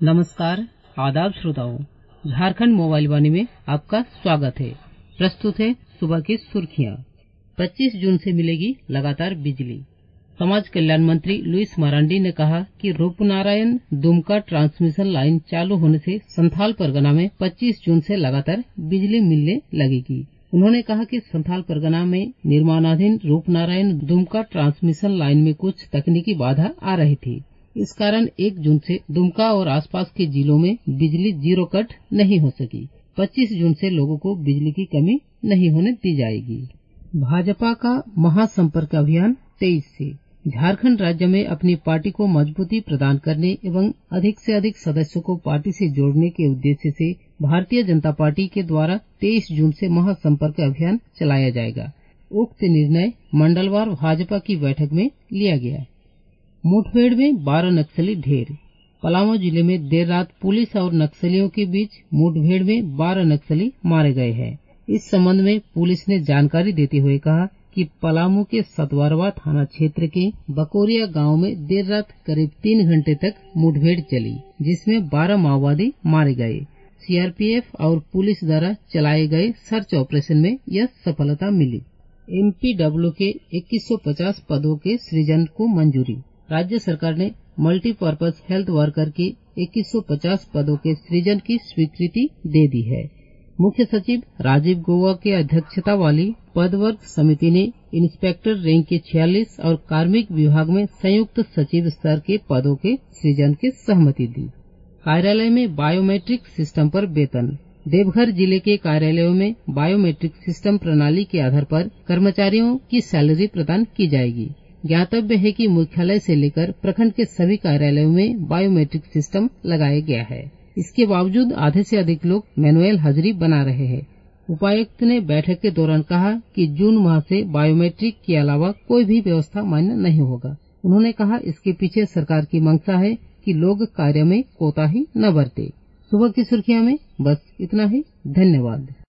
नमस्कार, आदाब श्रोताओं। झारखंड मोबाइल वाणी में आपका स्वागत है। प्रस्तुत है सुबह की सुर्खियां। 25 जून से मिलेगी लगातार बिजली। समाज कल्याण मंत्री लुइस मरांडी ने कहा कि रूपनारायण दुमका ट्रांसमिशन लाइन चालू होने से संथाल परगना में 25 जून से लगातार बिजली मिलने लगेगी। उन्होंने कहा कि संथाल परगना में निर्माणाधीन रूपनारायण दुमका ट्रांसमिशन लाइन में कुछ तकनीकी बाधा आ रही थी। इस कारण 1 जून से दुमका और आसपास के जिलों में बिजली जीरो कट नहीं हो सकी। 25 जून से लोगों को बिजली की कमी नहीं होने दी जाएगी। भाजपा का महासंपर्क अभियान 23 से। झारखंड राज्य में अपनी पार्टी को मजबूती प्रदान करने एवं अधिक से अधिक सदस्यों को पार्टी से जोड़ने के उद्देश्य से भारतीय जनता पार्टी के द्वारा 23 जून से महासंपर्क अभियान चलाया जाएगा। उक्त निर्णय मंडलवार भाजपा की बैठक में लिया गया। मुठभेड़ में 12 नक्सली ढेर। पलामू जिले में देर रात पुलिस और नक्सलियों के बीच मुठभेड़ में 12 नक्सली मारे गए हैं। इस संबंध में पुलिस ने जानकारी देते हुए कहा कि पलामू के सतवारवा थाना क्षेत्र के बकोरिया गांव में देर रात करीब 3 घंटे तक मुठभेड़ चली, जिसमें 12 माओवादी मारे गए। सीआरपीएफ और पुलिस द्वारा चलाए गए सर्च ऑपरेशन में यह सफलता मिली। एमपीडब्ल्यू के 2150 पदों के सृजन को मंजूरी। राज्य सरकार ने मल्टीपर्पज हेल्थ वर्कर के 2150 पदों के सृजन की स्वीकृति दे दी है। मुख्य सचिव राजीव गौबा के अध्यक्षता वाली पदवर्ग समिति ने इंस्पेक्टर रैंक के 46 और कार्मिक विभाग में संयुक्त सचिव स्तर के पदों के सृजन की सहमति दी। कार्यालय में बायोमेट्रिक सिस्टम पर वेतन। देवघर जिले के कार्यालयों में बायोमेट्रिक सिस्टम प्रणाली के आधार पर कर्मचारियों की सैलरी प्रदान की जाएगी। ज्ञातव्य है कि मुख्यालय से लेकर प्रखंड के सभी कार्यालयों में बायोमेट्रिक सिस्टम लगाया गया है। इसके बावजूद आधे से अधिक लोग मैनुअल हाजिरी बना रहे हैं। उपायुक्त ने बैठक के दौरान कहा कि जून माह से बायोमेट्रिक के अलावा कोई भी व्यवस्था मान्य नहीं होगा। उन्होंने कहा इसके पीछे सरकार की मंशा है कि लोग कार्य में कोताही न बरते। सुबह की सुर्खियां में बस इतना ही। धन्यवाद।